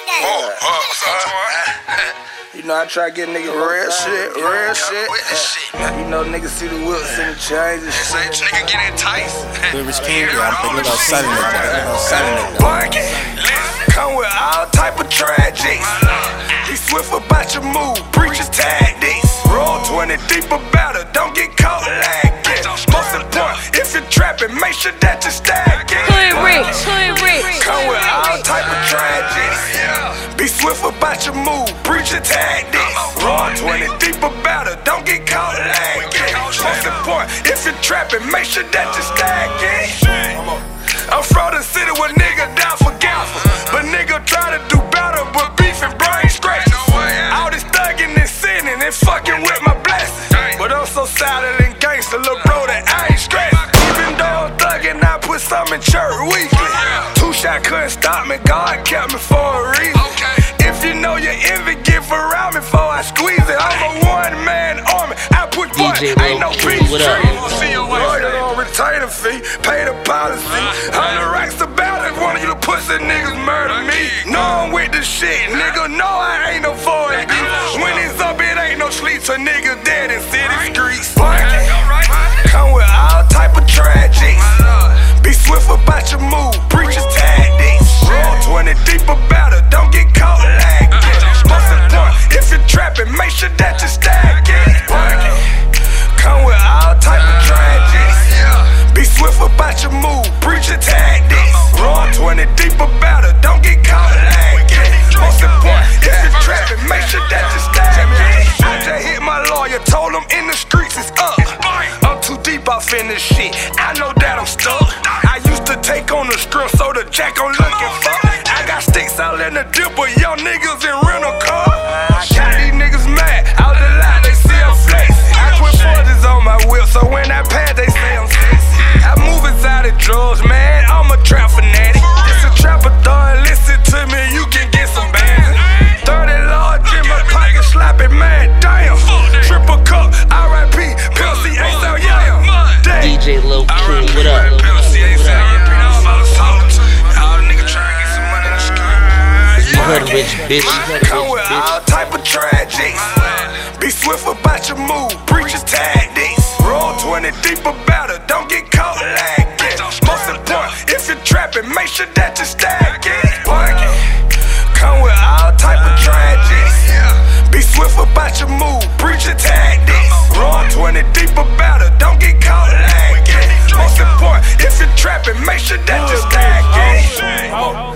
What's up, Twan? You know, I try to get niggas real shit. You know, niggas see the whips and the chains and shit. Nigga get enticed. Rich King, I'm thinking about selling it. Come with all type of tragics. Be swift about your move, preachers tactics. Roll 20 deep about it, don't get caught lagging. Most important, if you're trapping, make sure that you're stacking. Hood rich. Come with all type of tragics. Be swift about your move, preacher tactics. Roll 20 deep about it, don't get caught lagging. Most important, if you're trapping, make sure that you're stacking. I'm from the city where nigga down for gospel, but nigga try to do better, but beef and brain scratches. All this thugging and sinning and fucking with my blessings, but I'm so solid and gangster, little bro, that I ain't stressed. Even though I'm thugging, I put some in church weekly. 2 shot couldn't stop me, God kept me for a reason. If you know your envy, get around me before I squeeze it. I'm a one-man army, I put one, ain't no peace tree. Lawyer on retainer fee, pay the policy. 100 racks about it, one of you pussy niggas murder me. Know I'm with the shit, nigga, know I ain't no for it. When it's up, it ain't no sleep, so niggas dead in city streets. Come with all type of tragics. Be swift about your move, preachers tactics. Roll 20 deep about it, don't get caught lagging. Most important, if you're trapping, make sure that you're stacking. Come with all type of tragics. Be swift about your move, preacher tactics. Roll 20 deep about it, don't get caught lagging. Most important, if you're trapping, make sure that you're stacking. I just hit my lawyer, told him in the streets it's up. I'm too deep off in this shit, I know that I'm stuck. I used to take on the strip, so the jack I'm looking for. I got sticks out in the dip, but young niggas in rental car. Got these niggas mad, out the lot, they see I'm flex. I put 40s on my whip, so when I pass, they say I'm sexy. I move inside the drugs, man, I'm a trap fanatic. It's a trapper thug, listen to me, you can get some bands. 30 large in my pocket, sloppy, man, damn. Triple cup, R.I.P., Pill C, Ace out, yeah. DJ Lil King, what up? Hood rich bitch. Come with all type of tragics. Be swift about your move, preachers tactics. Roll 20 deep about it, don't get caught lagging. Most important, if you're trapping, make sure that you're stacking. Come with all type of tragics. Be swift about your move, preacher tactics. Roll 20 deep about it, don't get caught lagging. Most important, if you're trapping, make sure that you're stacking.